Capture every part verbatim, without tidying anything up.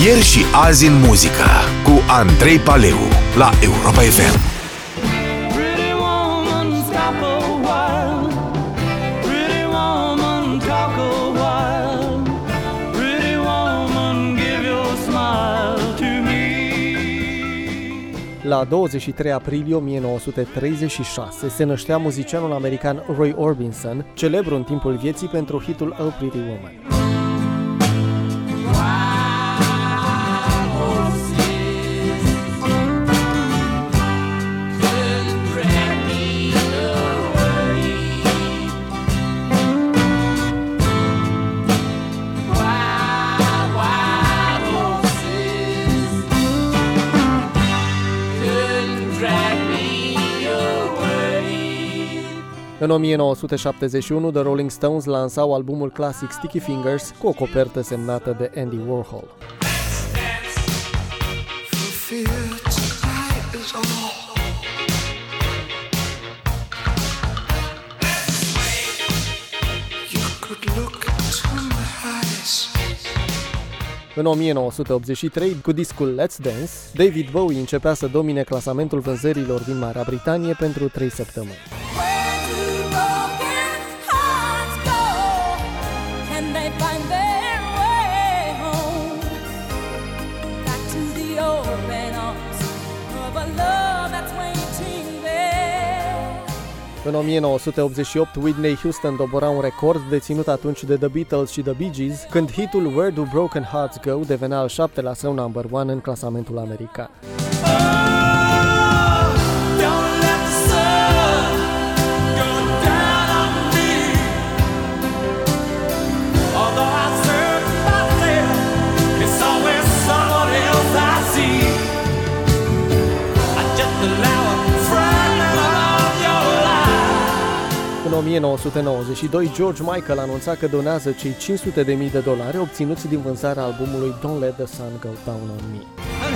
Ieri și azi în muzică cu Andrei Paleu la Europa F M. La douăzeci și trei aprilie o mie nouă sute treizeci și șase se năștea muzicianul american Roy Orbison, celebru în timpul vieții pentru hitul Oh Pretty Woman. În o mie nouă sute șaptezeci și unu, The Rolling Stones lansau albumul clasic Sticky Fingers cu o copertă semnată de Andy Warhol. În o mie nouă sute optzeci și trei, cu discul Let's Dance, David Bowie începea să domine clasamentul vânzărilor din Marea Britanie pentru trei săptămâni. În o mie nouă sute optzeci și opt, Whitney Houston dobora un record deținut atunci de The Beatles și The Bee Gees, când hitul Where Do Broken Hearts Go devenea al șaptelea său number one în clasamentul american. În o mie nouă sute nouăzeci și doi, George Michael anunța că donează cei cinci sute de mii de dolari obținuți din vânzarea albumului Don't Let the Sun Go Down on Me.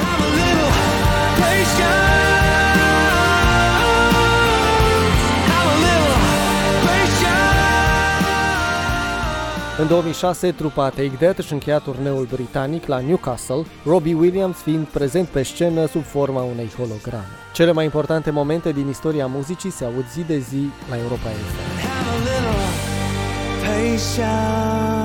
În două mii șase, trupa Take That își încheia turneul britanic la Newcastle, Robbie Williams fiind prezent pe scenă sub forma unei holograme. Cele mai importante momente din istoria muzicii se aud zi de zi la Europa F M.